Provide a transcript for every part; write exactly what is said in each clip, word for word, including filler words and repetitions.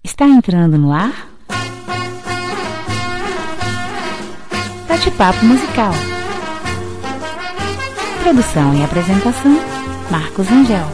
Está entrando no ar Bate-Papo Musical. Produção e apresentação Marcos Angel.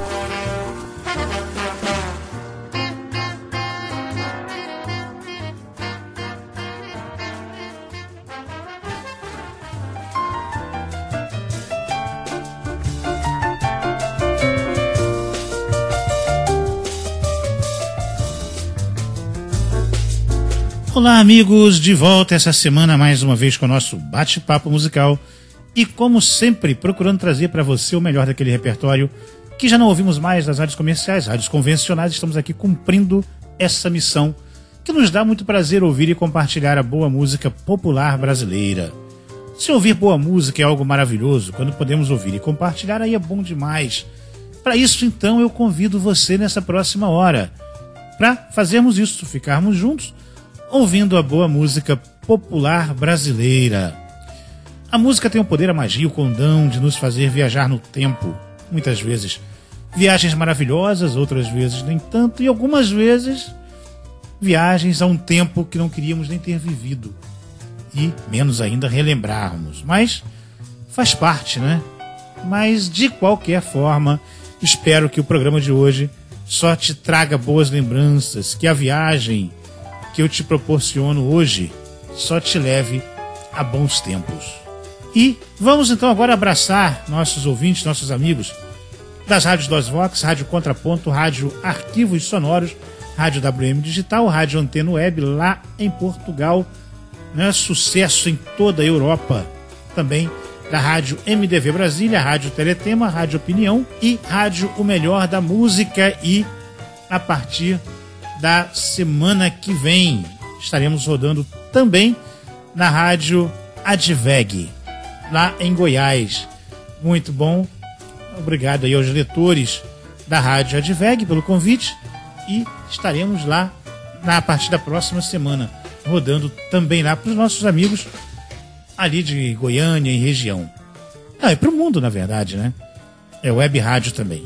Olá, amigos, de volta essa semana mais uma vez com o nosso Bate-Papo Musical e, como sempre, procurando trazer para você o melhor daquele repertório que já não ouvimos mais das rádios comerciais, rádios convencionais. Estamos aqui cumprindo essa missão que nos dá muito prazer ouvir e compartilhar a boa música popular brasileira. Se ouvir boa música é algo maravilhoso, quando podemos ouvir e compartilhar, aí é bom demais. Para isso, então, eu convido você nessa próxima hora para fazermos isso, ficarmos juntos ouvindo a boa música popular brasileira. A música tem o poder, a magia, o condão de nos fazer viajar no tempo. Muitas vezes viagens maravilhosas, outras vezes nem tanto, e algumas vezes viagens a um tempo que não queríamos nem ter vivido, e menos ainda relembrarmos. Mas faz parte, né? Mas de qualquer forma, espero que o programa de hoje só te traga boas lembranças, que a viagem que eu te proporciono hoje só te leve a bons tempos. E vamos então agora abraçar nossos ouvintes, nossos amigos das rádios DOSVox, Rádio Contraponto, Rádio Arquivos Sonoros, Rádio W M Digital, Rádio Antena Web lá em Portugal, né? Sucesso em toda a Europa, também da Rádio M D V Brasília, Rádio Teletema, Rádio Opinião e Rádio O Melhor da Música. E a partir da semana que vem estaremos rodando também na Rádio Adveg, lá em Goiás. Muito bom. Obrigado aí aos diretores da Rádio Adveg pelo convite, e estaremos lá na, a partir da próxima semana, rodando também lá para os nossos amigos ali de Goiânia e região. Ah, e para o mundo, na verdade, né? É web rádio também.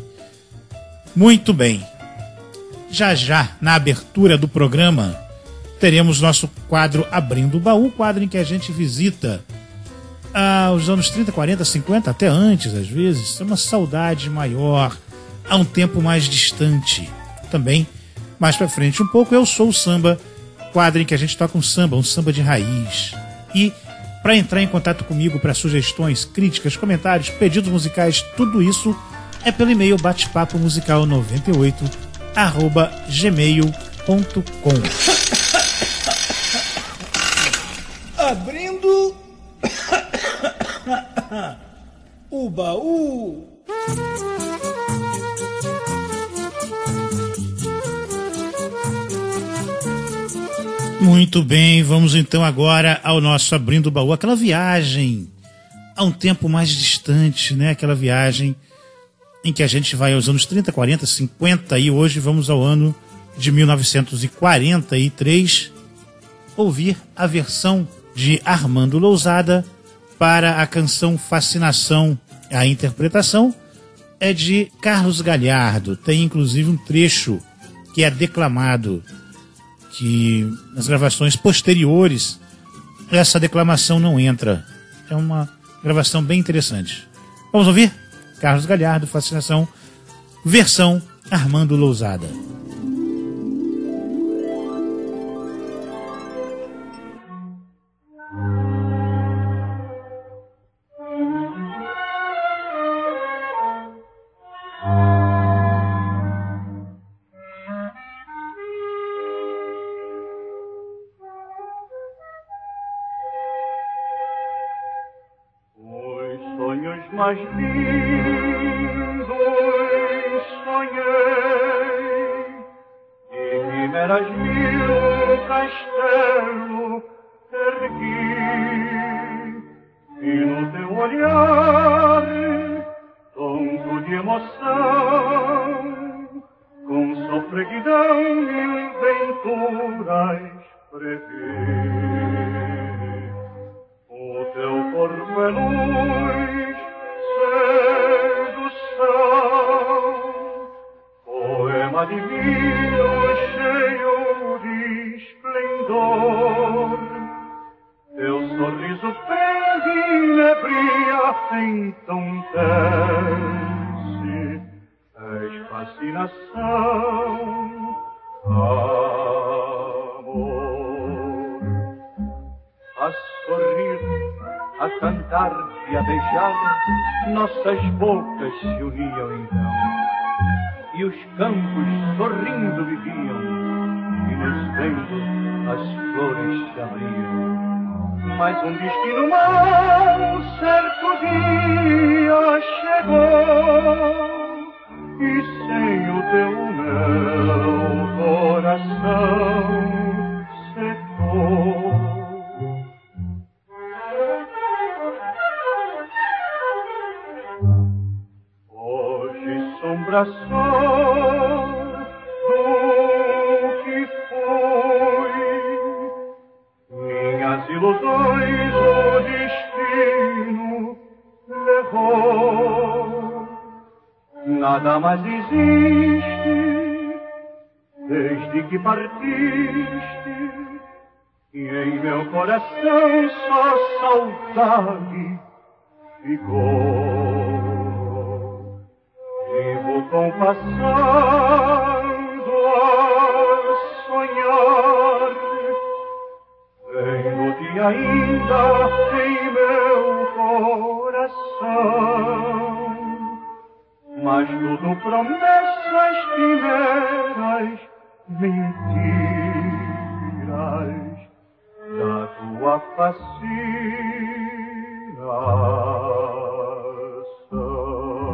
Muito bem. Já já, na abertura do programa, teremos nosso quadro Abrindo o Baú, quadro em que a gente visita ah, os anos trinta, quarenta, cinquenta, até antes, às vezes, é uma saudade maior, a um tempo mais distante. Também, mais pra frente um pouco, Eu Sou o Samba, quadro em que a gente toca um samba, um samba de raiz. E para entrar em contato comigo para sugestões, críticas, comentários, pedidos musicais, tudo isso é pelo e-mail batepapo musical noventa e oito arroba gmail ponto com. Abrindo o baú. Muito bem, vamos então agora ao nosso Abrindo o Baú, aquela viagem a um tempo mais distante, né? Aquela viagem em que a gente vai aos anos trinta, quarenta, cinquenta, e hoje vamos ao ano de mil novecentos e quarenta e três, ouvir a versão de Armando Lousada para a canção Fascinação. A interpretação é de Carlos Galhardo, tem inclusive um trecho que é declamado, que nas gravações posteriores essa declamação não entra. É uma gravação bem interessante. Vamos ouvir? Carlos Galhardo, Fascinação, versão Armando Lousada. Os sonhos mais lindos sonhei, e quimeras mil castelo ergui, e no teu olhar tonto de emoção, com sofreguidão mil venturas previ. O teu corpo é luz, sedução, poema divino cheio dor. Teu sorriso prende e inebria, então desce. És fascinação, amor. A sorrir, a cantar e a beijar, nossas bocas se uniam então. E os campos sorrindo viviam, e nos ventos as flores se abriam. Mas um destino mau, certo dia chegou, e sem o teu meu coração secou. Hoje sombra só do que foi, minhas ilusões o destino levou. Nada mais existe desde que partiste, e em meu coração só saudade ficou. Vivo compassando a sonhar, tenho-te ainda em meu coração, mas tudo promessas quimeras, mentiras da tua fascinação.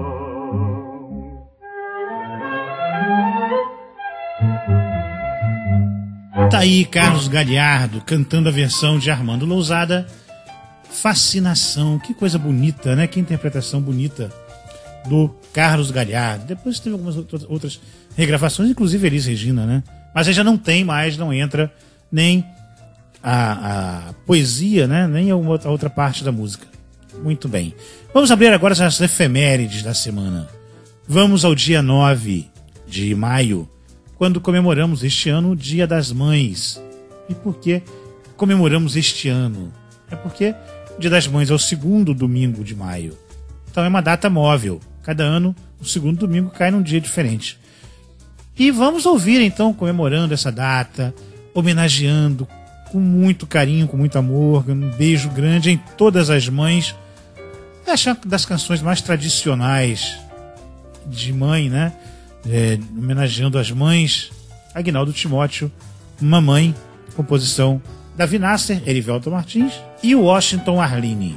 Tá aí Carlos Galhardo cantando a versão de Armando Lousada, Fascinação. Que coisa bonita, né? Que interpretação bonita do Carlos Galhardo. Depois teve algumas outras regravações, inclusive Elis Regina, né? Mas aí já não tem mais, não entra nem a, a poesia, né? Nem a outra, a outra parte da música. Muito bem. Vamos abrir agora as efemérides da semana. Vamos ao dia nove de maio, quando comemoramos este ano o Dia das Mães. E por que comemoramos este ano? É porque o Dia das Mães é o segundo domingo de maio. Então é uma data móvel. Cada ano, o segundo domingo cai num dia diferente. E vamos ouvir, então, comemorando essa data, homenageando com muito carinho, com muito amor, um beijo grande em todas as mães. Essa das canções mais tradicionais de mãe, né? É, homenageando as mães, Aguinaldo Timóteo, Mamãe, composição Davi Nasser, Erivelto Martins e Washington Arline.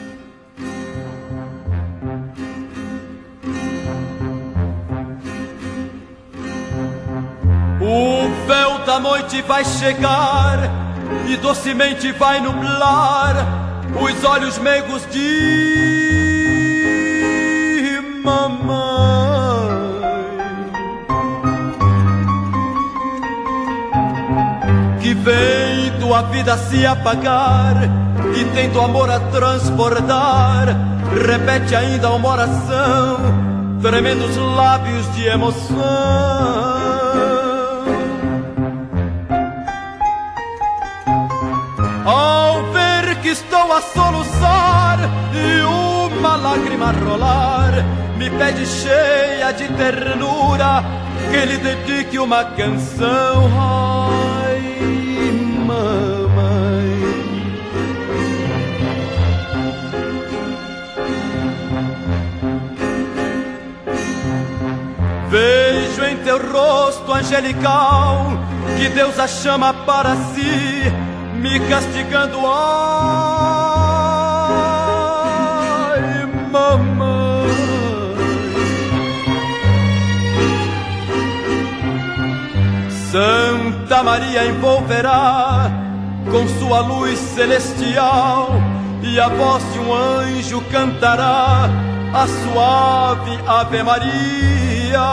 O véu da noite vai chegar e docemente vai nublar os olhos meigos de mamãe. Que vendo a vida se apagar e tendo amor a transbordar, repete ainda uma oração, tremendo os lábios de emoção. Ao ver que estou a soluçar e uma lágrima rolar, me pede cheia de ternura que lhe dedique uma canção. Ai, mamãe. Vejo em teu rosto angelical que Deus a chama para si, me castigando. Ai, mamãe. Santa Maria envolverá com sua luz celestial, e a voz de um anjo cantará a suave Ave Maria.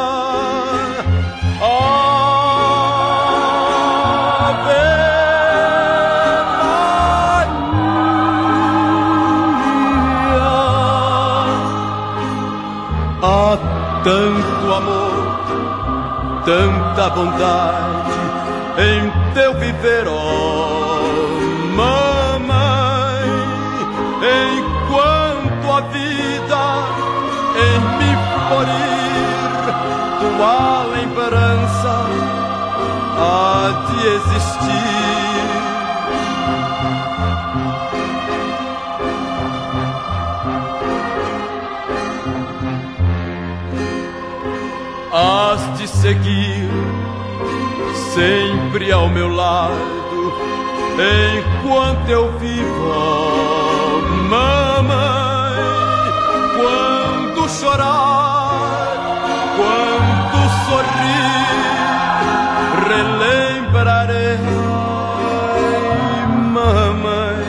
Há tanto amor, tanta bondade em teu viver, oh mamãe, enquanto a vida em me florir, tua lembrança há de existir. Hás de seguir sempre ao meu lado enquanto eu vivo, oh, mamãe. Quando chorar, quando sorrir, relembrarei, mamãe,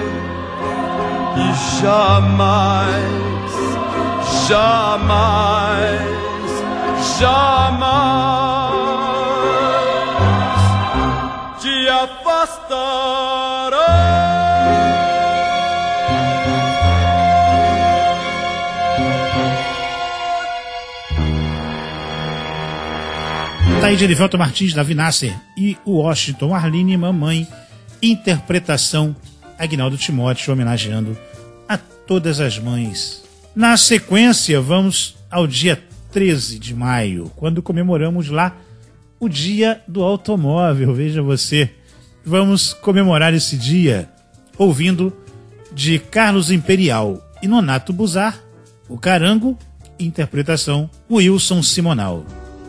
e jamais, jamais, jamais te afastará. Tá aí de Erivelto Martins, Davi Nasser e o Washington Arline, Mamãe, interpretação Aguinaldo Timóteo, homenageando a todas as mães. Na sequência, vamos ao dia treze de maio, quando comemoramos lá o Dia do Automóvel. Veja você, vamos comemorar esse dia ouvindo de Carlos Imperial e Nonato Buzar, o Carango, interpretação Wilson Simonal.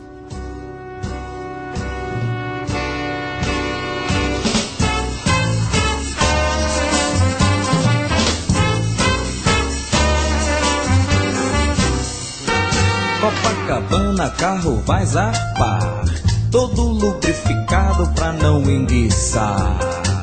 Copacabana, carro vai zapar, todo lubrificado pra não enguiçar.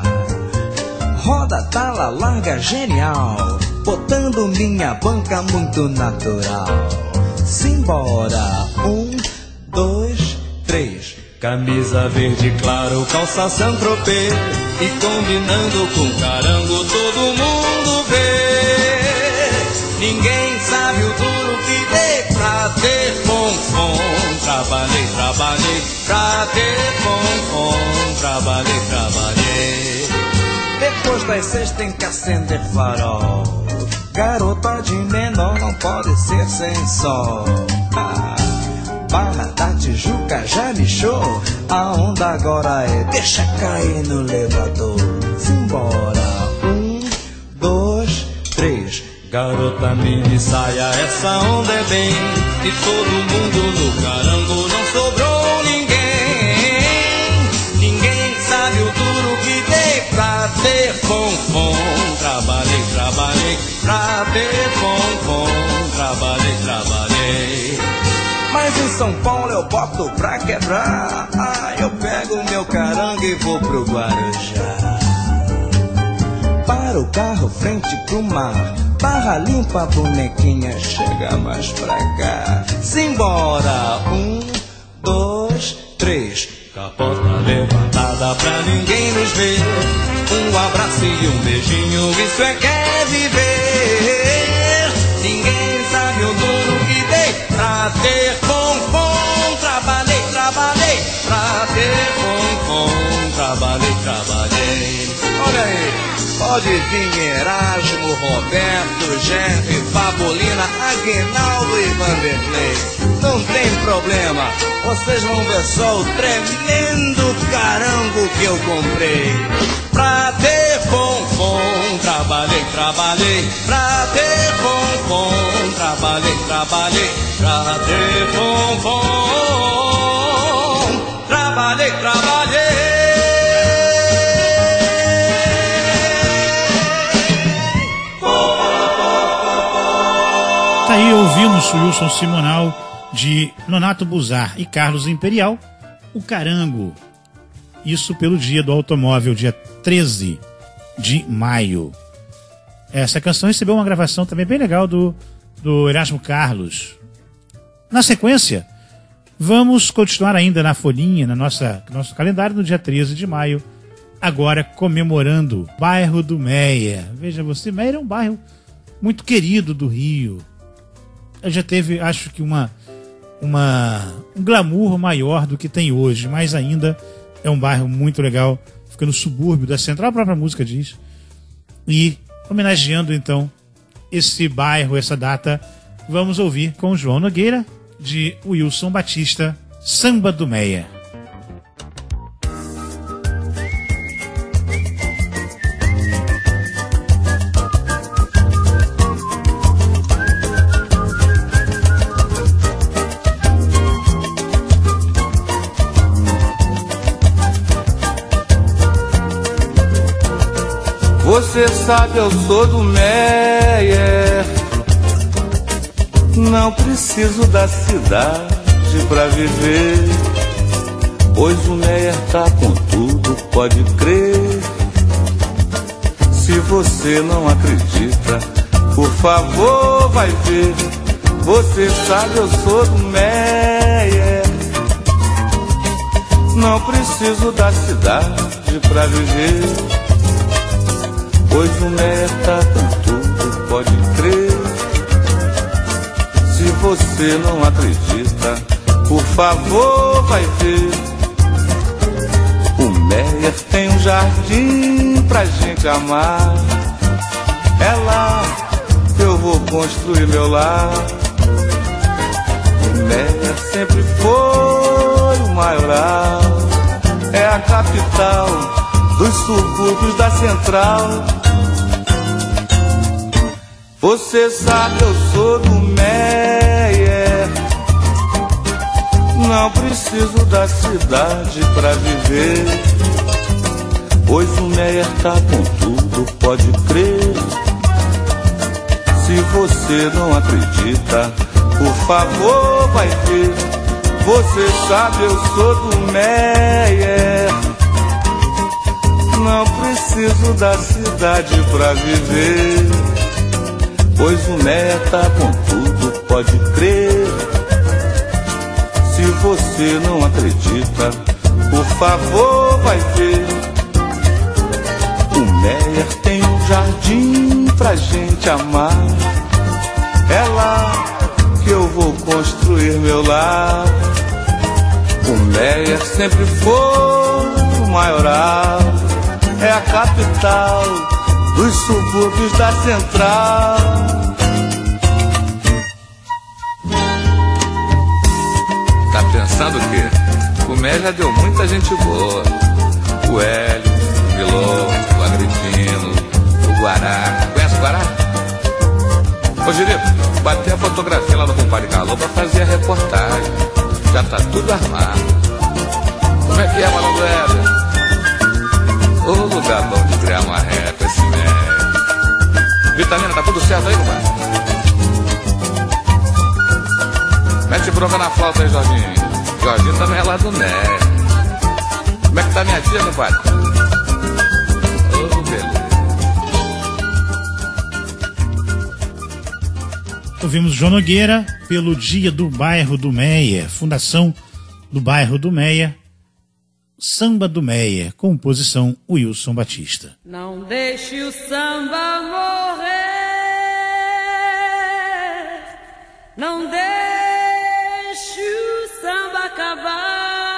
Roda, tala, larga, genial, botando minha banca muito natural. Simbora, um, dois, três. Camisa verde claro, calça Saint-Tropez, e combinando com Carango todo mundo vê. Ninguém sabe o duro que dei pra ter fonfon. Trabalhei, trabalhei pra ter fonfon. Trabalhei, trabalhei. Depois das seis tem que acender farol. Garota de menor não pode ser sem sol. Ah, Barra da Tijuca já lixou. A onda agora é deixa cair no elevador. Simbora, um, dois, três. Garota mini saia, essa onda é bem. E todo mundo no Carango não sobrou ninguém. Ninguém sabe o duro que dei pra ter fonfon. Trabalhei, trabalhei pra ter fonfon. Trabalhei, trabalhei. Mas em São Paulo eu boto pra quebrar. Ah, eu pego meu Carango e vou pro Guarujá. Para o carro frente pro mar, Barra limpa, bonequinha, chega mais pra cá. Simbora, um, dois, três. Capota levantada pra ninguém nos ver. Um abraço e um beijinho, isso é que é viver. Ninguém sabe o duro que dei pra ter fonfon. Trabalhei, trabalhei pra ter fonfon. Trabalhei, trabalhei. Olha aí. Pode vir Erasmo, Roberto, Jeff, Fabolina, Aguinaldo e Vanderlei. Não tem problema, vocês vão ver só o tremendo carango que eu comprei. Pra ter fonfon, trabalhei, trabalhei. Pra ter fonfon, trabalhei, trabalhei. Pra ter fonfon, trabalhei, trabalhei. Tá aí, ouvimos o Wilson Simonal de Nonato Buzar e Carlos Imperial, o Carango. Isso pelo Dia do Automóvel, dia treze de maio. Essa canção recebeu uma gravação também bem legal do, do Erasmo Carlos. Na sequência, vamos continuar ainda na folhinha, na nossa nosso calendário, no dia treze de maio, agora comemorando o bairro do Meia. Veja você, Meia é um bairro muito querido do Rio. Já teve, acho que, uma, uma, um glamour maior do que tem hoje, mas ainda é um bairro muito legal fica no subúrbio da Central, a própria música diz. E homenageando então esse bairro, essa data, vamos ouvir com o João Nogueira, de Wilson Batista, Samba do Meia. Você sabe, eu sou do Meia, não preciso da cidade pra viver, pois o Meia tá com tudo, pode crer. Se você não acredita, por favor vai ver. Você sabe, eu sou do Meia, não preciso da cidade pra viver, pois o Meia tá com tudo, pode crer. Se você não acredita, por favor vai ver. O Meia tem um jardim pra gente amar, é lá que eu vou construir meu lar. O Meia sempre foi o maioral, é a capital dos subúrbios da Central. Você sabe, eu sou do Meia, não preciso da cidade pra viver, pois o Meia tá com tudo, pode crer. Se você não acredita, por favor vai ver. Você sabe, eu sou do Meia, não preciso da cidade pra viver, pois o Meia tá com tudo, pode crer. Se você não acredita, por favor vai ver. O Meia tem um jardim pra gente amar, é lá que eu vou construir meu lar. O Meia sempre foi o maioral, é a capital dos subúrbios da Central. Tá pensando o quê? O Meia já deu muita gente boa. O Hélio, o Milão, o Agripino, o Guará. Conhece o Guará? Ô Girico, batei a fotografia lá no Compadre Calô pra fazer a reportagem. Já tá tudo armado. Como é que é, malandro Hélio? Ô lugar bom de criar uma reta esse Meia. Vitamina, tá tudo certo aí, compadre? Mete bronca na flauta aí, Jorginho. Jorginho também é lá do Meia. Como é que tá minha tia, compadre? Ô, beleza. Ouvimos João Nogueira pelo Dia do Bairro do Meia, Fundação do Bairro do Meia, Samba do Meia, composição Wilson Batista. Não deixe o samba morrer, não deixe o samba acabar.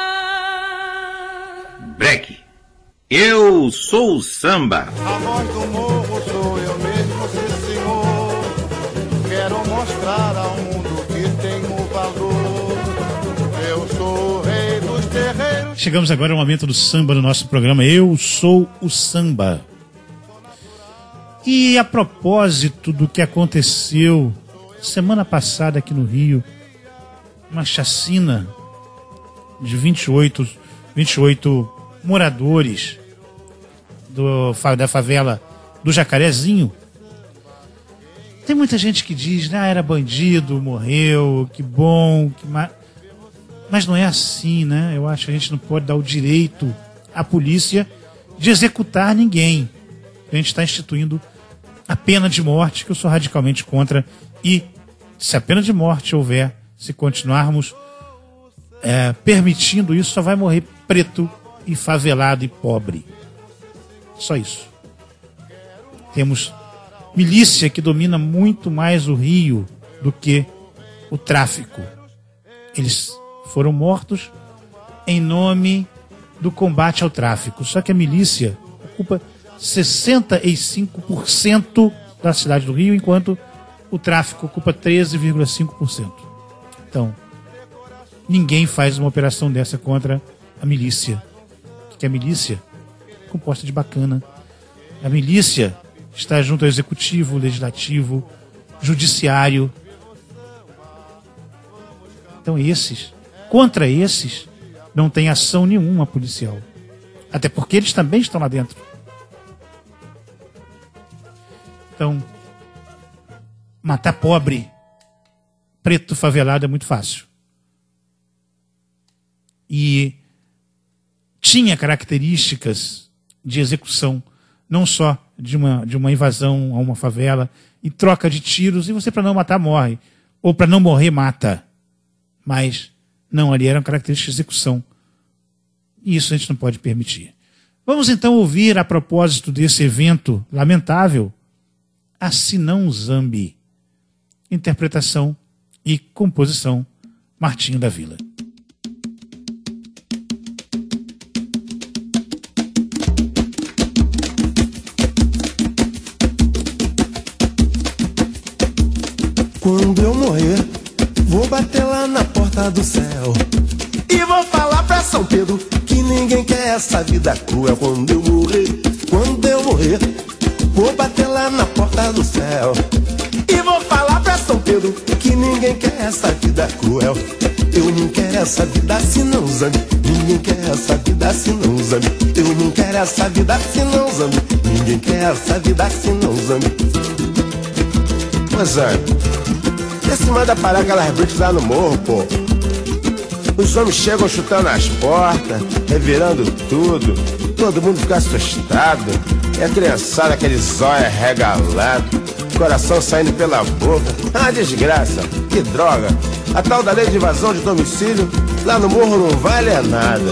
Break. Eu sou o samba. A voz do morro sou eu mesmo, sim senhor. Quero mostrar ao mundo que tenho valor. Eu sou o rei dos terreiros. Chegamos agora ao momento do samba no nosso programa. Eu sou o samba. E a propósito do que aconteceu semana passada aqui no Rio, uma chacina de vinte e oito, vinte e oito moradores do, da favela do Jacarezinho. Tem muita gente que diz, né, ah, era bandido, morreu, que bom, que ma... mas não é assim, né? Eu acho que a gente não pode dar o direito à polícia de executar ninguém. A gente está instituindo a pena de morte, que eu sou radicalmente contra, e se a pena de morte houver, se continuarmos é, permitindo isso, só vai morrer preto e favelado e pobre. Só isso. Temos milícia que domina muito mais o Rio do que o tráfico. Eles foram mortos em nome do combate ao tráfico. Só que a milícia ocupa sessenta e cinco por cento da cidade do Rio, enquanto o tráfico ocupa treze vírgula cinco por cento. Então, ninguém faz uma operação dessa contra a milícia. Que a milícia é composta de bacana. A milícia está junto ao executivo, legislativo, judiciário. Então esses, contra esses, não tem ação nenhuma policial. Até porque eles também estão lá dentro. Então, matar pobre, preto favelado é muito fácil. E tinha características de execução, não só de uma, de uma invasão a uma favela e troca de tiros, e você, para não matar, morre. Ou para não morrer, mata. Mas, não, ali eram características de execução. E isso a gente não pode permitir. Vamos então ouvir, a propósito desse evento lamentável, a Sinão Zambi. Interpretação e composição, Martinho da Vila. Quando eu morrer, vou bater lá na porta do céu e vou falar pra São Pedro que ninguém quer essa vida cruel. Quando eu morrer, quando eu morrer, vou bater lá na porta do céu e vou falar pra São Pedro que ninguém quer essa vida cruel. Eu não quero essa vida assim não, Zambi. Ninguém quer essa vida assim não, Zambi. Eu não quero essa vida assim não, Zambi. Ninguém quer essa vida assim não, Zambi. Ô, Zambi, esse manda parar aquelas bricks lá no morro, pô. Os homens chegam chutando as portas, revirando tudo. Todo mundo fica assustado. E a criançada, aquele zóio regalado, coração saindo pela boca. É uma desgraça, que droga. A tal da lei de invasão de domicílio lá no morro não vale nada.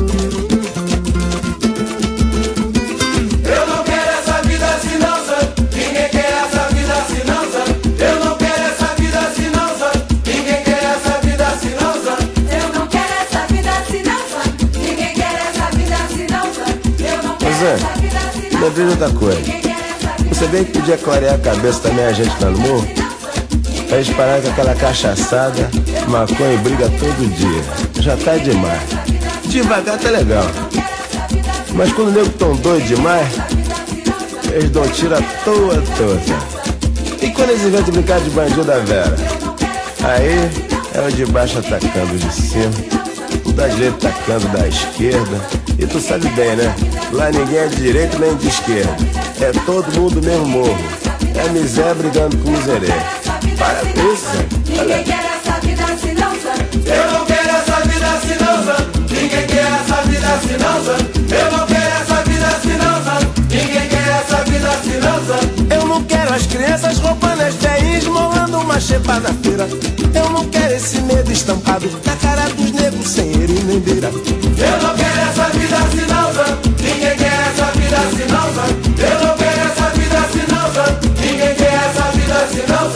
Eu não quero essa vida assim não, Zé. Ninguém quer essa vida assim não, Zé. Eu não quero essa vida assim não, Zé. Ninguém quer essa vida assim não, Zé. Eu não quero essa vida assim não, Zé. Ninguém quer essa vida assim não, Zé. Eu não quero essa vida assim não, Zé. Lembrei de outra coisa. Você bem que podia clarear a cabeça também a gente lá no morro, pra gente parar com aquela cachaçada, maconha e briga todo dia. Já tá demais. Devagar tá legal, mas quando o nego tão doido demais, eles dão tiro à toa toda. E quando eles inventam de brincar de bandido da Vera, aí é o de baixo atacando o de cima, o da direita atacando da esquerda. E tu sabe bem, né? Lá ninguém é de direita nem de esquerda. É todo mundo mesmo morro. É miséria brigando com miserê. Para com isso, Zé. Olha. Ninguém quer essa vida assim não, Zé. Eu não quero essa vida assim não, Zé. Ninguém quer essa vida assim não, Zé. Eu não quero essa vida assim não, Zé. Ninguém quer essa vida assim não, Zé. Eu não quero as crianças roubando as veinhas, molando uma chepa na feira. Eu não quero esse medo estampado na cara dos negros sem ele nem beira. Eu não quero essa vida assim não, Zé. Ninguém quer essa vida assim não, Zé. Eu não quero essa vida assim não, Zé. Ninguém quer essa vida assim não,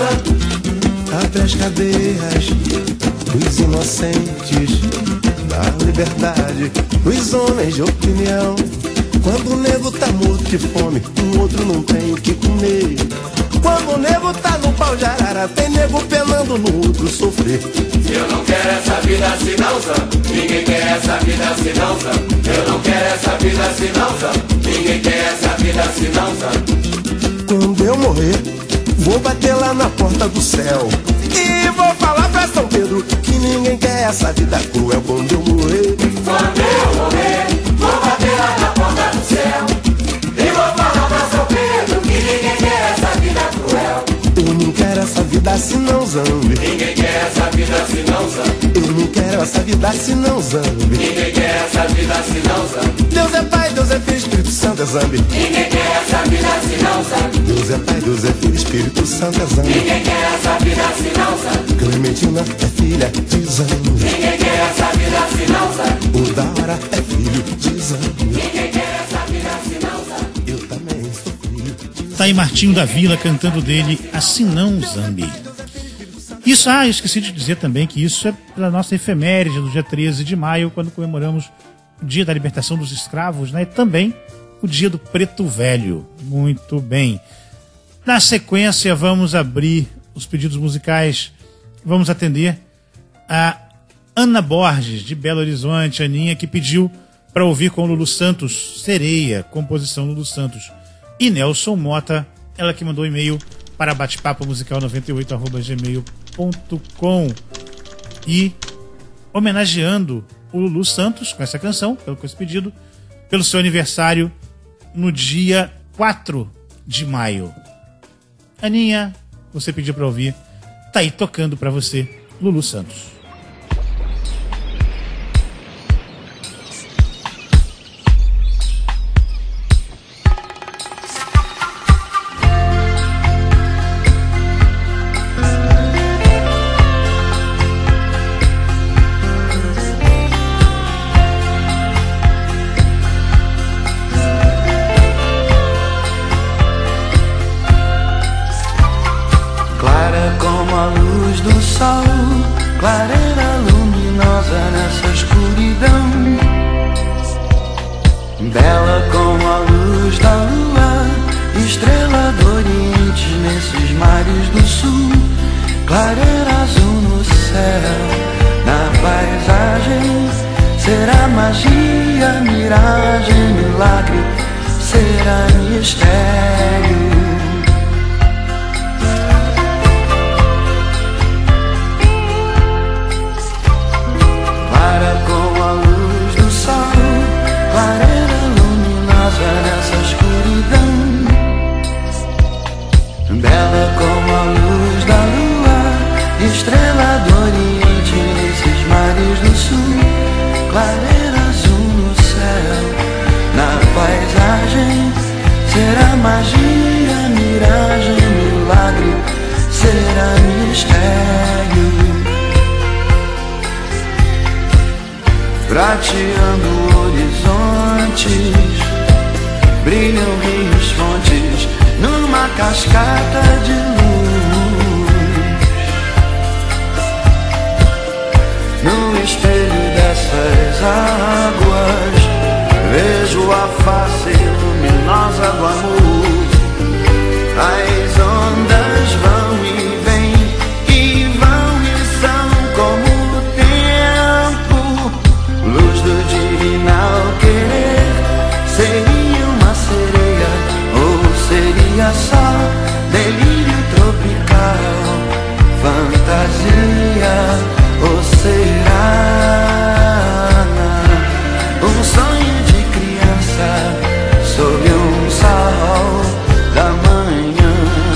Zé. Abre as cadeias dos inocentes, da liberdade dos homens de opinião. Quando o nego tá morto de fome, o outro não tem o que comer. Quando o nego tá no pau de arara, tem nego penando no outro sofrer. Eu não quero essa vida assim não, Zé. Ninguém quer essa vida assim não, Zé. Eu não quero essa vida assim não, Zé. Ninguém quer essa vida assim não, Zé. Quando eu morrer, vou bater lá na porta do céu e vou falar pra São Pedro que ninguém quer essa vida cruel. Quando eu morrer, quando eu morrer, vou bater lá na porta do céu e vou falar pra São Pedro que ninguém quer essa vida cruel. Eu não quero essa vida assim não, Zambi. Ninguém quer essa vida assim não, Zambi. Eu não quero essa vida assim não, Zambi. Ninguém quer essa vida assim não, Zambi. Deus é Pai, Deus é Filho, Espírito Santo é Zambi. Ninguém quer essa vida assim não, Zambi. Deus é Pai, Deus é Filho, Espírito Santo é Zambi. Ninguém quer essa vida assim não, Zambi. Clementina é filha de Zambi. Ninguém quer essa vida assim não, Zambi. O Daura é filho de Zambi. Ninguém quer essa vida assim não, Zambi. Eu também sou filho de Zambi. Tá aí Martinho da Vila cantando dele Assim Não, Zambi. Isso, ah, eu esqueci de dizer também que isso é pela nossa efeméride do dia treze de maio, quando comemoramos o dia da libertação dos escravos, né? E também o dia do Preto Velho. Muito bem. Na sequência, vamos abrir os pedidos musicais. Vamos atender a Ana Borges, de Belo Horizonte, Aninha, que pediu para ouvir com Lulu Santos, Sereia, composição Lulu Santos. E Nelson Mota, ela que mandou e-mail para batepapo musical noventa e oito arroba gmail ponto com. E homenageando o Lulu Santos com essa canção, pelo com esse pedido, pelo seu aniversário no dia quatro de maio. Aninha, você pediu para ouvir, tá aí tocando para você, Lulu Santos. Clareira luminosa nessa escuridão, bela como a luz da lua, estrela do Oriente nesses mares do Sul. Clareira azul no céu, na paisagem, será magia, miragem, milagre, será mistério. Nessa escuridão, bela como a luz da lua, estrela do Oriente nesses mares do Sul. Clareira azul no céu, na paisagem, será magia, miragem, milagre, será mistério. Prateando horizontes, brilham rios, fontes, numa cascata de luz. No espelho dessas águas, vejo a face luminosa do amor. As ondas vão e vêm, e vão e são como o tempo, luz do divinal querer. Seria uma sereia, ou seria só delírio tropical, fantasia, ou será um sonho de criança sob um sol da manhã?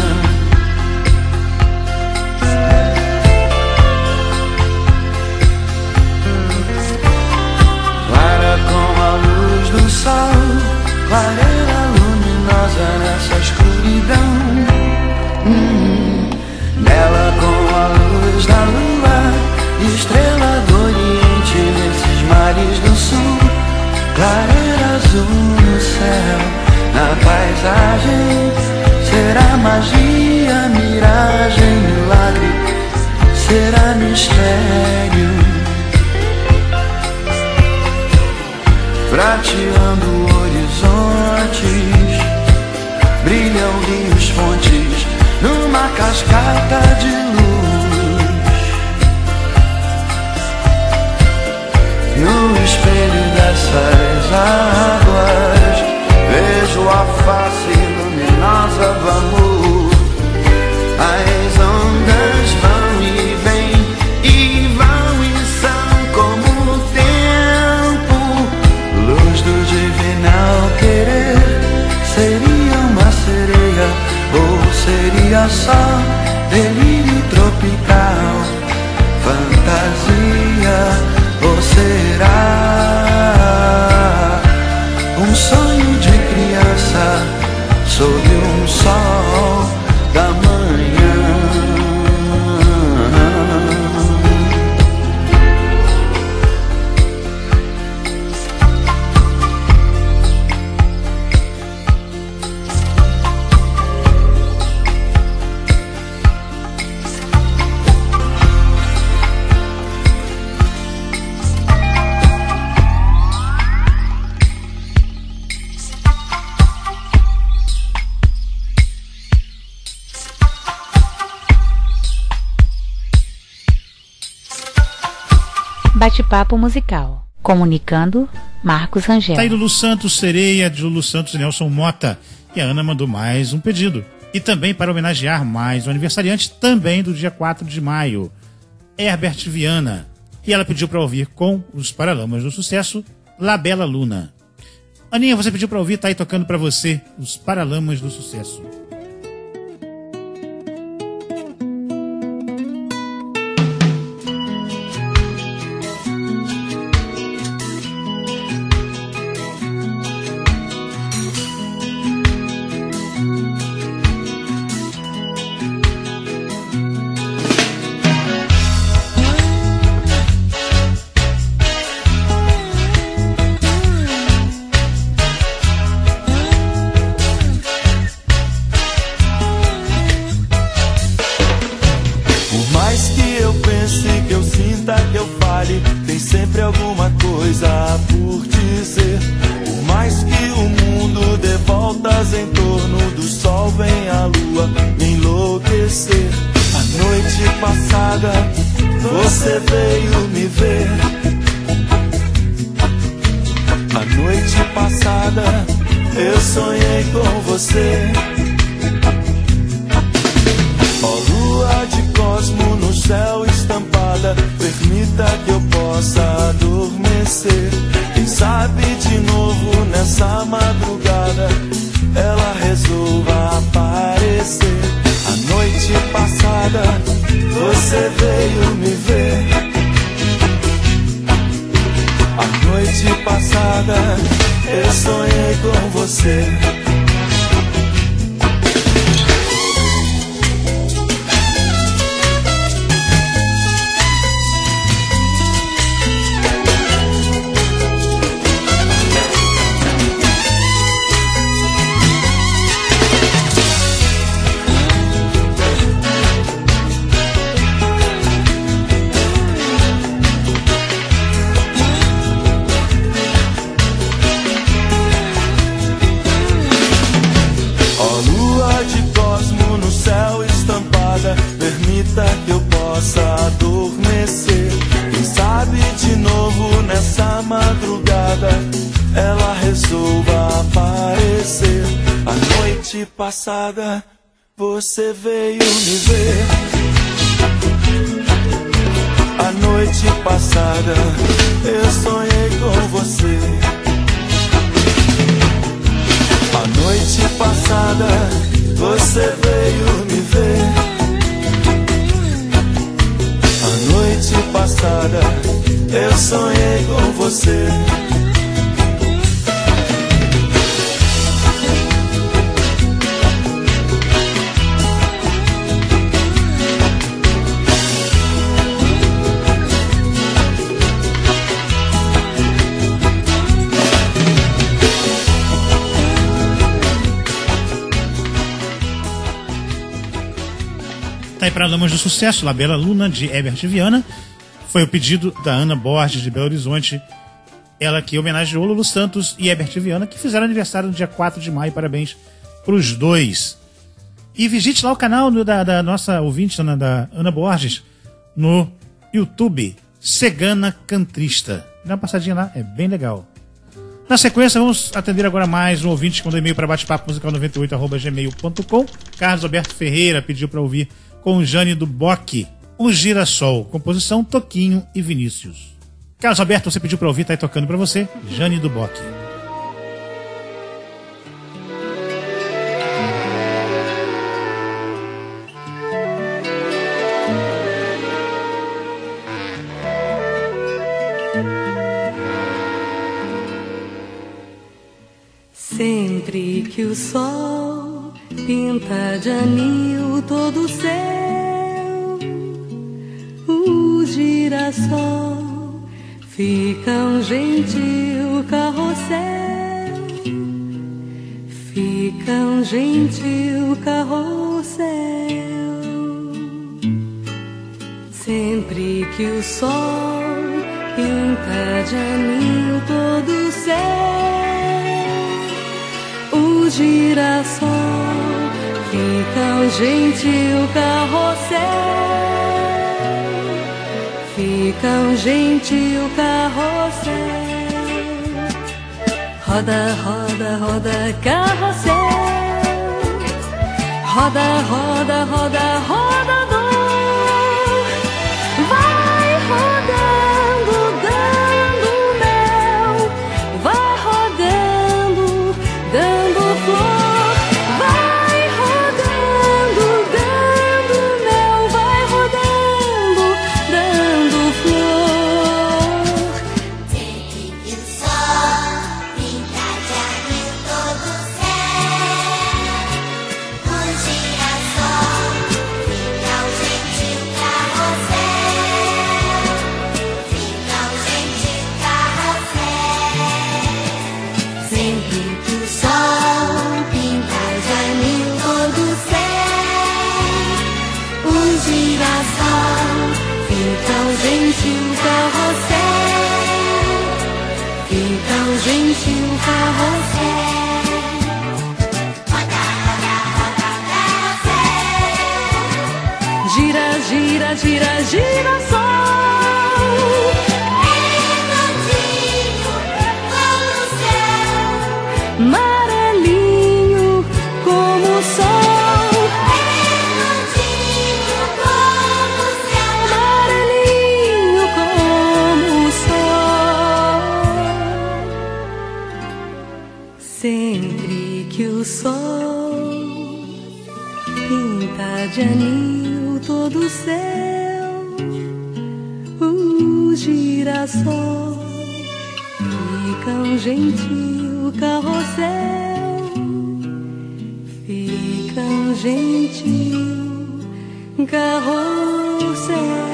Clara como a luz do sol, clareira luminosa nessa escuridão, hum, bela como a luz da lua, estrela do Oriente nesses mares do Sul. Clareira azul no céu, na paisagem, será magia, miragem, milagre, será mistério. Prateando horizontes, brilham rios, fontes, numa cascata de luz. No espelho dessas águas, vejo a face luminosa do amor. As ondas vão e vêm, e vão e são como o tempo, luz do divinal querer. Seria uma sereia, ou seria só delírio tropical, fantasia, ou será um sonho de criança sob um sol da manhã? Bate-papo musical. Comunicando, Marcos Rangel. Tá aí Lulu Santos, Sereia, de Lulu Santos e Nelson Mota. E a Ana mandou mais um pedido. E também para homenagear mais um aniversariante, também do dia quatro de maio, Herbert Viana. E ela pediu para ouvir com os Paralamas do Sucesso, La Bella Luna. Aninha, você pediu para ouvir, tá aí tocando para você, os Paralamas do Sucesso. Passada, você veio me ver. A noite passada, eu sonhei com você. A noite passada, você veio me ver. A noite passada, eu sonhei com você. Tá aí para Paralamas do Sucesso, La Bella Luna, de Herbert Viana. Foi o pedido da Ana Borges, de Belo Horizonte. Ela que homenageou Lulu Santos e Herbert Viana, que fizeram aniversário no dia quatro de maio. Parabéns pros dois. E visite lá o canal do, da, da nossa ouvinte, da, da Ana Borges, no YouTube, Cegana Cantrista. Dá uma passadinha lá, é bem legal. Na sequência, vamos atender agora mais um ouvinte que mandou e-mail para bate-papo musical noventa e oito arroba gmail ponto com. Carlos Alberto Ferreira pediu para ouvir com Jane do Bock, O Girassol, composição Toquinho e Vinícius. Carlos Alberto, você pediu para ouvir, tá aí tocando para você, Jane do Bock. Sempre que o sol pinta de anil todo o céu, o girassol fica um gentil carrossel, fica um gentil carrossel. Sempre que o sol pinta de anil todo o céu, o girassol fica um gentil carrossel, fica fica um gentil carrossel. Roda, roda, roda, carrossel. Roda, roda, roda, rodador. Vai rodando, dando mel. Vai rodando, dando flor. Vai rodando, dando mel. Vai rodando, dando flor. Sempre que o sol pinta de anil todo o céu, o girassol fica um gentil carrossel. Fica um gentil carrossel. Sempre que o sol pinta de anil todo o céu, o girassol fica um gentil carrossel. Fica um gentil carrossel. Roda, roda, roda, carrossel. Gira, gira, gira, gira sol. Redondinho como o céu. Amarelinho como o sol. Redondinho como o céu. Amarelinho como o sol. Sempre que o sol pinta de anil todo o céu, o girassol fica um gentil carrossel. Fica um gentil carrossel.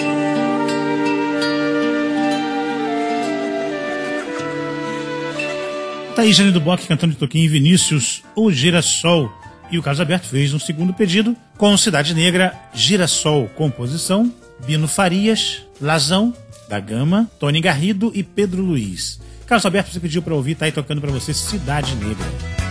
Tá aí Jane do Bock cantando de Toquinho e Vinícius, o Girassol. E o Carlos Alberto fez um segundo pedido com Cidade Negra, Girassol, composição, Bino Farias, Lazão, da Gama, Tony Garrido e Pedro Luiz. Carlos Alberto, você pediu pra ouvir, tá aí tocando pra você Cidade Negra.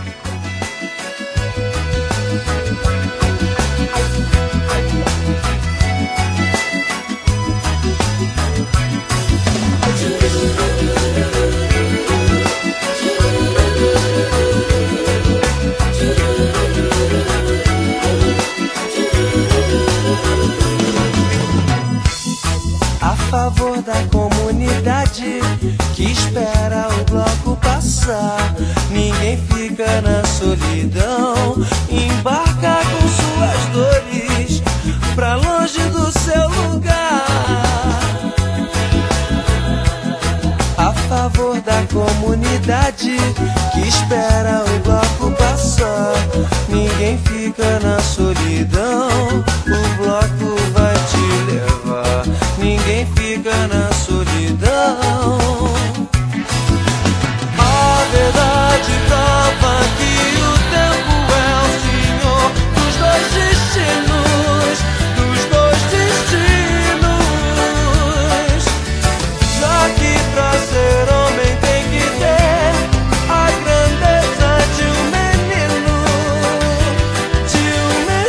A favor da comunidade que espera o bloco passar, ninguém fica na solidão, embarca com suas dores pra longe do seu lugar. A favor da comunidade que espera o bloco passar, ninguém fica na solidão, o bloco vai te levar. Ninguém fica na solidão. A verdade prova que o tempo é o senhor dos dois destinos, dos dois destinos. Já que pra ser homem tem que ter a grandeza de um menino, de um menino.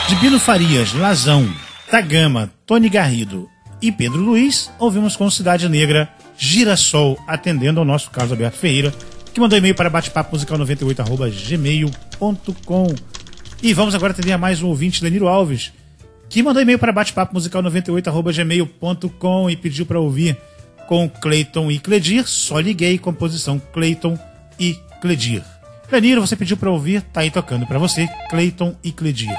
De Bino Farias, Lazão, Tagama, Tony Garrido e Pedro Luiz, ouvimos com Cidade Negra, Girassol, atendendo ao nosso Carlos Alberto Ferreira, que mandou e-mail para batepapo musical noventa e oito arroba gmail ponto com. E vamos agora atender a mais um ouvinte, Leniro Alves, que mandou e-mail para batepapo musical noventa e oito arroba gmail ponto com e pediu para ouvir com Cleiton e Cledir, Só Liguei, composição Cleiton e Cledir. Leniro, você pediu para ouvir, tá aí tocando para você, Cleiton e Cledir.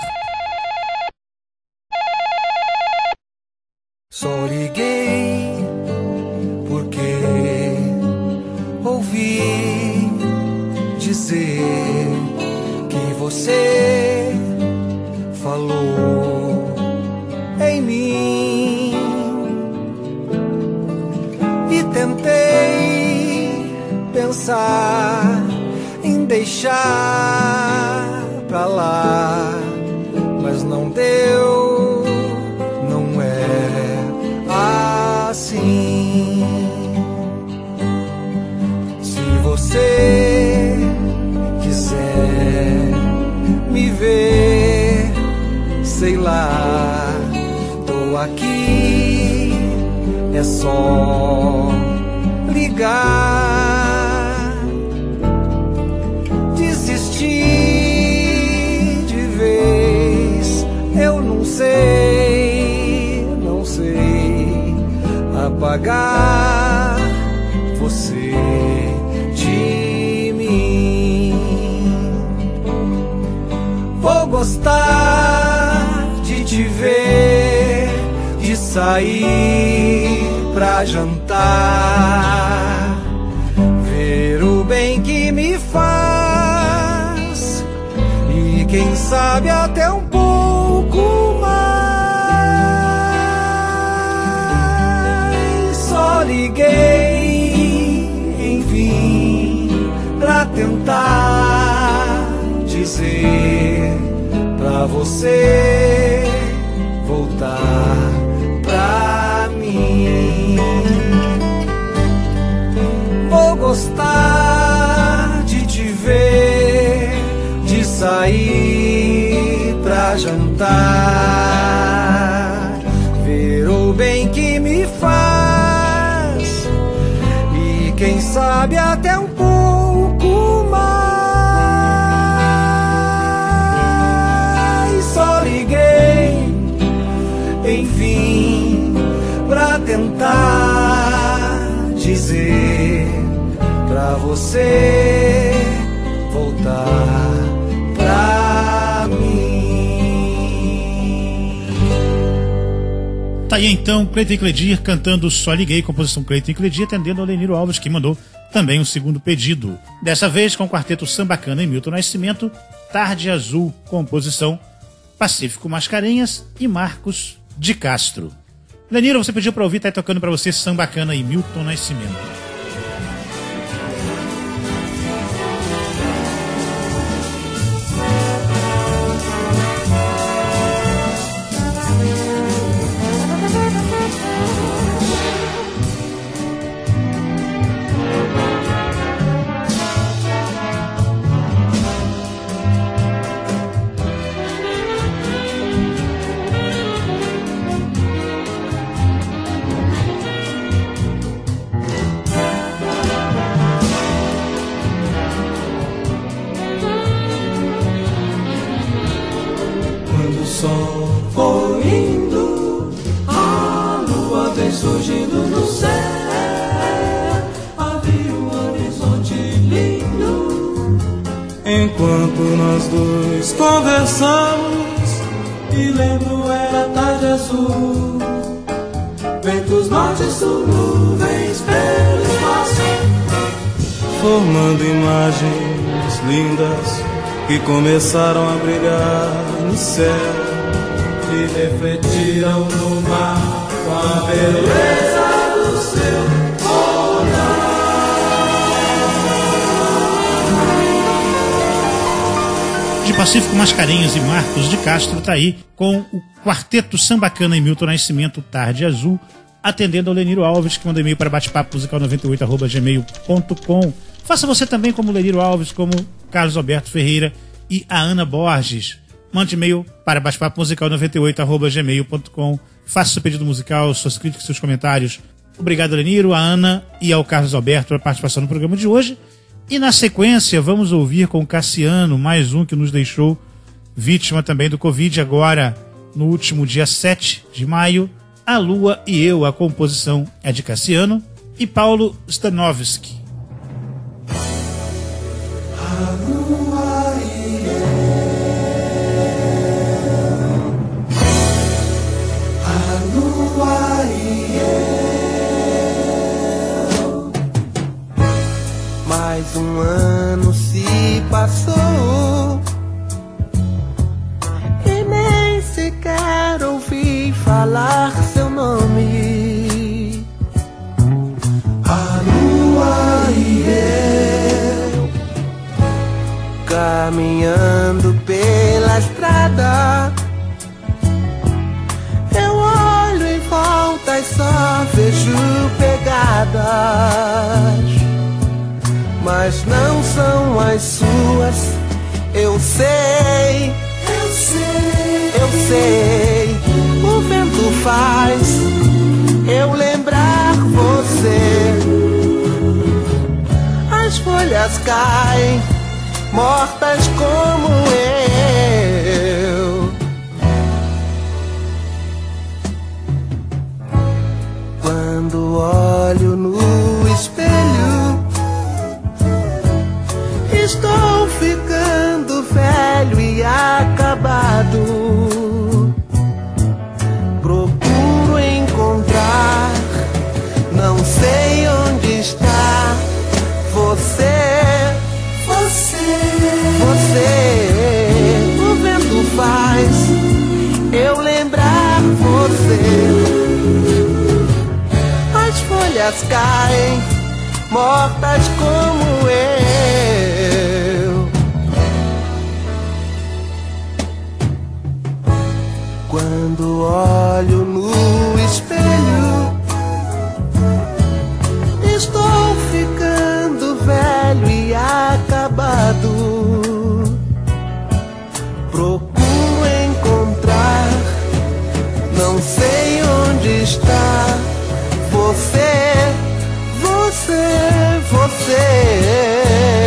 Só liguei porque ouvi dizer que você falou em mim e tentei pensar em deixar pra lá, mas não deu, não é assim. Se você quiser me ver, sei lá, tô aqui, é só ligar. Desistir de vez, eu não sei, não sei apagar você de mim. Vou gostar de te ver, de sair pra jantar, ver o bem que me faz e quem sabe até um pouco mais. Só liguei, enfim, pra tentar dizer pra você voltar pra mim. Vou gostar de te ver, de sair pra jantar, ver o bem que me faz e quem sabe até um pouco mais. Só liguei, enfim, pra tentar dizer pra você voltar pra mim. Tá aí então Cleiton e Cledir cantando Só Liguei, composição Cleiton e Cledir, atendendo ao Leniro Alves, que mandou também um segundo pedido. Dessa vez com o quarteto Sambacana e Milton Nascimento, Tarde Azul, composição Pacífico Mascarenhas e Marcos de Castro. Leniro, você pediu pra ouvir, tá aí tocando pra você Sambacana e Milton Nascimento. Enquanto nós dois conversamos, e lembro era tarde azul, ventos norte e sul, nuvens pelo espaço, formando imagens lindas que começaram a brilhar no céu e refletiram no mar com a beleza do seu olhar. De Pacífico Mascarenhas e Marcos de Castro, tá aí com o quarteto Sambacana e Milton Nascimento, Tarde Azul, atendendo ao Leniro Alves, que manda e-mail para batepapo musical noventa e oito arroba gmail ponto com. Faça você também como Leniro Alves, como Carlos Alberto Ferreira e a Ana Borges. mande e-mail para bate-papo musical noventa e oito arroba gmail ponto com. Faça seu pedido musical, suas críticas, seus comentários. Obrigado, Leniro, a Ana e ao Carlos Alberto pela participação no programa de hoje. E na sequência, vamos ouvir com o Cassiano, mais um que nos deixou vítima também do Covid, agora no último dia sete de maio. A Lua e Eu, a composição é de Cassiano e Paulo Stanovski. A lua e eu, a lua e eu. Mais um ano se passou e nem sequer ouvi falar seu nome. A lua e eu, caminhando pela estrada, eu olho em volta e só vejo pegadas, mas não são as suas. Eu sei, eu sei, eu sei. O vento faz eu lembrar você. As folhas caem mortas como eu. Quando olho no espelho, estou ficando velho e acabado. Procuro encontrar, não sei onde está você, você, você. O vento faz eu lembrar você. As folhas caem mortas como eu. Quando olho no espelho, estou ficando velho e acabado. Procuro encontrar, não sei onde está você, você, você.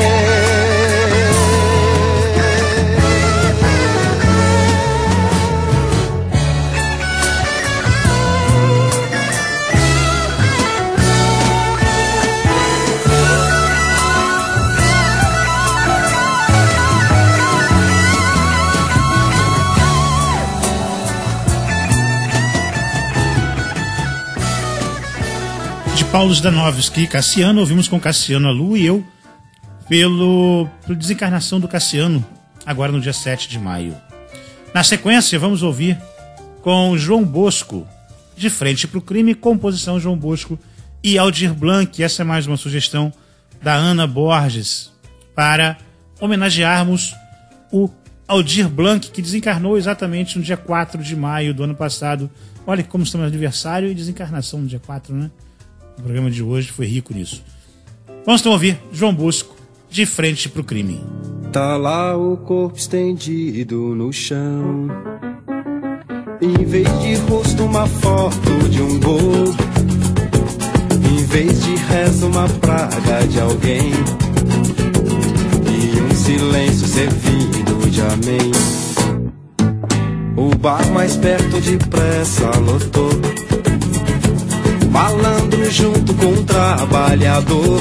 Paulo Stanovski e Cassiano, ouvimos com Cassiano, a Lu e Eu, pelo, pelo desencarnação do Cassiano, agora no dia sete de maio. Na sequência, vamos ouvir com João Bosco, De Frente para o Crime, composição João Bosco e Aldir Blanc. Essa é mais uma sugestão da Ana Borges, para homenagearmos o Aldir Blanc, que desencarnou exatamente no dia quatro de maio do ano passado. Olha como estamos no aniversário e desencarnação no dia quatro, né? O programa de hoje foi rico nisso. Vamos então ouvir João Bosco, De Frente pro Crime. Tá lá o corpo estendido no chão, em vez de rosto uma foto de um gol, em vez de rezo uma praga de alguém, e um silêncio servindo de amém. O bar mais perto depressa lotou, malandro junto com um trabalhador.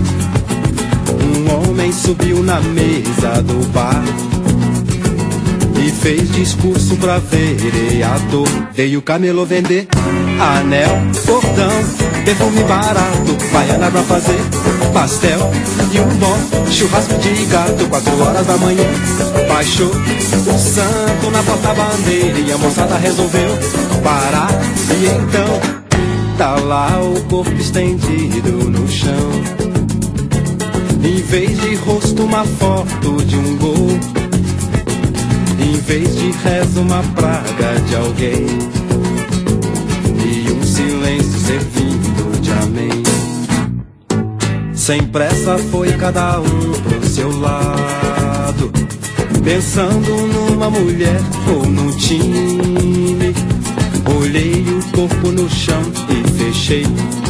Um homem subiu na mesa do bar e fez discurso pra vereador. Veio o camelô vender anel, cordão, perfume barato, baiana pra fazer pastel e um bom churrasco de gato. Quatro horas da manhã baixou o santo na porta-bandeira e a moçada resolveu parar. E então tá lá o corpo estendido no chão, em vez de rosto uma foto de um gol, em vez de rezo uma praga de alguém, e um silêncio servindo de amém. Sem pressa foi cada um pro seu lado, pensando numa mulher ou num time. Olhei o corpo no chão e fechei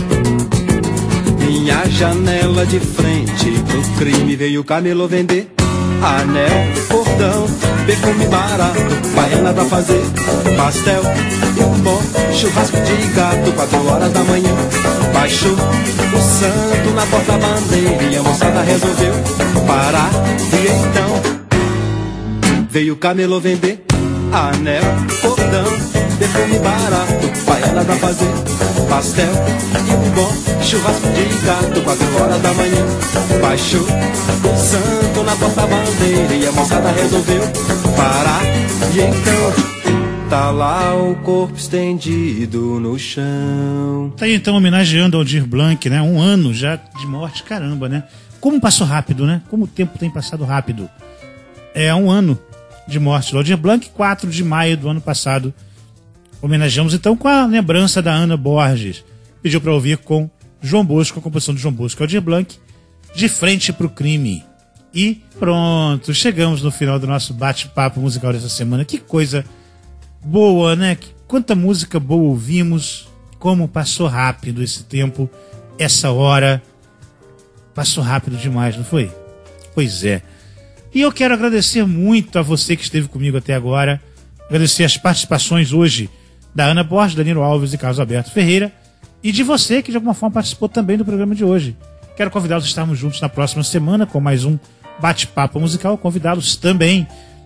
minha janela de frente pro crime. Veio o camelô vender anel, cordão, perfume barato, baiana pra fazer pastel e um bom churrasco de gato. Quatro horas da manhã baixou o santo na porta-bandeira e a moçada resolveu parar. E então veio o camelô vender anel, cordão, perfume barato, baiana pra fazer pastel e um bom churrasco de gato. Quatro horas da manhã baixou o santo na porta-bandeira e a moçada resolveu parar. E então tá lá o corpo estendido no chão. Tá aí então homenageando ao Aldir Blanc, né? Um ano já de morte, caramba, né? Como passou rápido, né? Como o tempo tem passado rápido. É um ano de morte do Aldir Blanc, quatro de maio do ano passado. Homenageamos então com a lembrança da Ana Borges. Pediu para ouvir com João Bosco, a composição de João Bosco e Aldir Blanc, De Frente pro Crime. E pronto, chegamos no final do nosso bate-papo musical dessa semana. Que coisa boa, né? Quanta música boa ouvimos, como passou rápido esse tempo, essa hora. Passou rápido demais, não foi? Pois é. E eu quero agradecer muito a você que esteve comigo até agora. Agradecer as participações hoje da Ana Borges, Danilo Alves e Carlos Alberto Ferreira, e de você que de alguma forma participou também do programa de hoje. Quero convidá-los a estarmos juntos na próxima semana com mais um bate-papo musical. Convidá-los também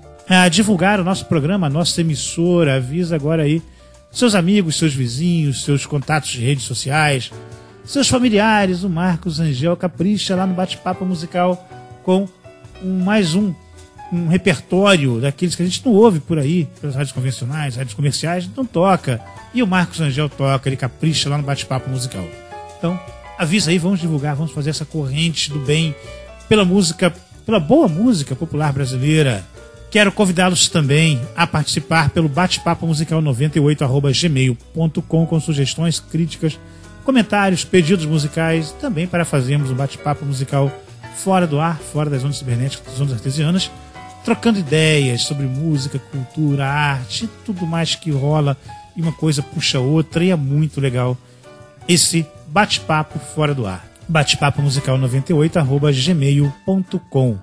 a divulgar o nosso programa, a nossa emissora. Avisa agora aí seus amigos, seus vizinhos, seus contatos de redes sociais, seus familiares. O Marcos Angel capricha lá no bate-papo musical com um, mais um um repertório daqueles que a gente não ouve por aí, pelas rádios convencionais, rádios comerciais, não toca. E o Marcos Angel toca, ele capricha lá no bate-papo musical. Então, avisa aí, vamos divulgar, vamos fazer essa corrente do bem pela música, pela boa música popular brasileira. Quero convidá-los também a participar pelo bate-papo musical noventa e oito arroba gmail ponto com com sugestões, críticas, comentários, pedidos musicais, também para fazermos um bate-papo musical fora do ar, fora das ondas cibernéticas, das ondas artesianas, trocando ideias sobre música, cultura, arte, tudo mais que rola e uma coisa puxa a outra, e é muito legal esse bate-papo fora do ar. bate-papo musical noventa e oito arroba gmail ponto com.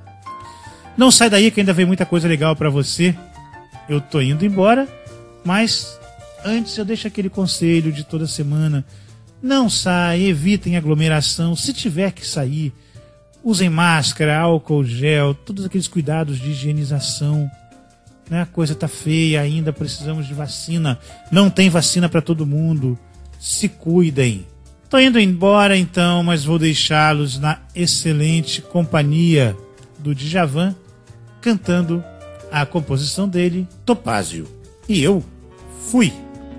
Não sai daí que ainda vem muita coisa legal para você. Eu tô indo embora, mas antes eu deixo aquele conselho de toda semana. Não sai, evitem aglomeração. Se tiver que sair, usem máscara, álcool gel, todos aqueles cuidados de higienização. Né? A coisa tá feia ainda, precisamos de vacina. Não tem vacina para todo mundo. Se cuidem. Tô indo embora então, mas vou deixá-los na excelente companhia do Djavan, cantando a composição dele, Topázio. E eu fui.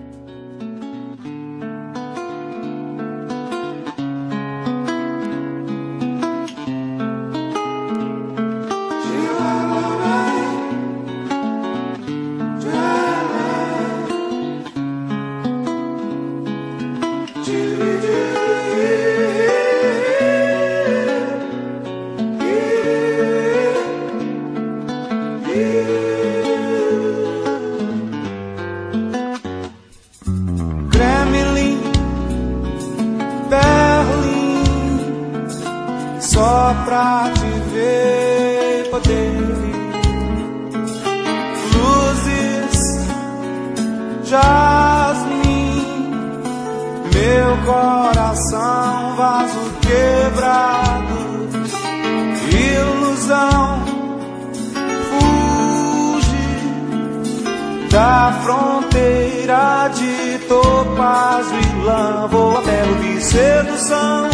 Da fronteira de topázio e lã, vou até ouvir sedução,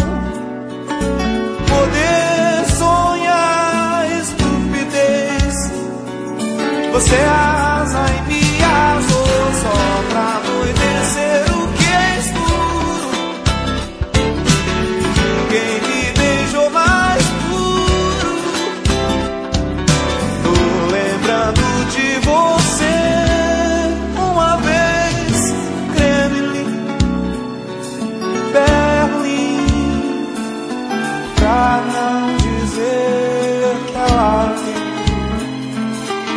poder sonhar estupidez. Você asa em me arrasou só pra anoitecer o que é escuro. Quem me beijou mais puro, tô lembrando de você. Pra não dizer Tel Aviv,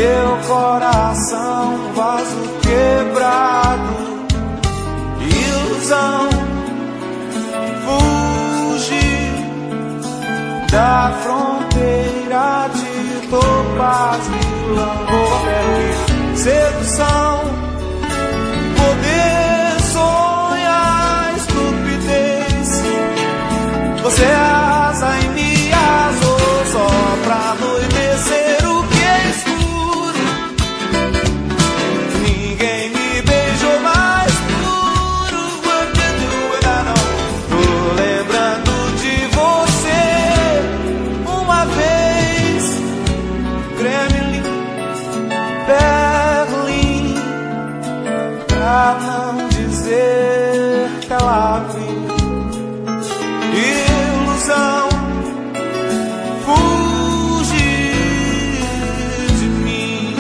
Meu coração, vaso quebrado, ilusão, fugir da fronteira de topázio e lamborghini. Sedução, poder, sonhar, estupidez. Você asa em me azul só pra anoitecer o que é escuro. Ninguém me beijou mais puro. What you do and I know. Tô lembrando de você uma vez. Gremlin, Berlim, pra não dizer Tel Aviv. Ilusão, fugir de mim.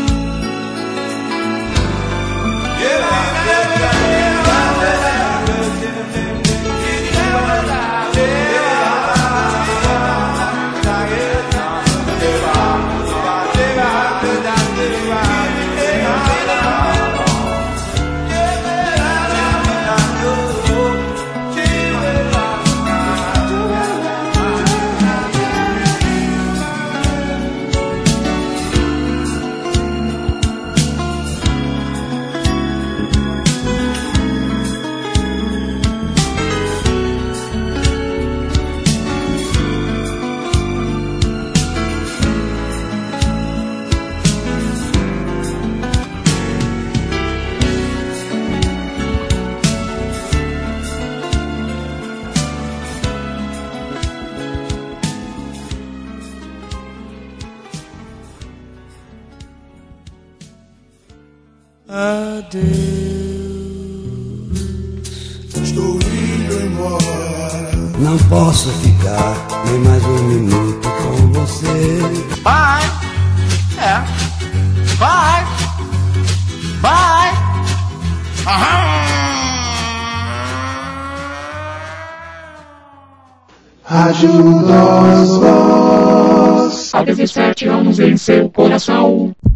Adeus, estou indo embora. Não posso ficar nem mais um minuto com você. Vai, é, vai, vai. Rádio Nós Voz. Há dezessete anos em seu coração.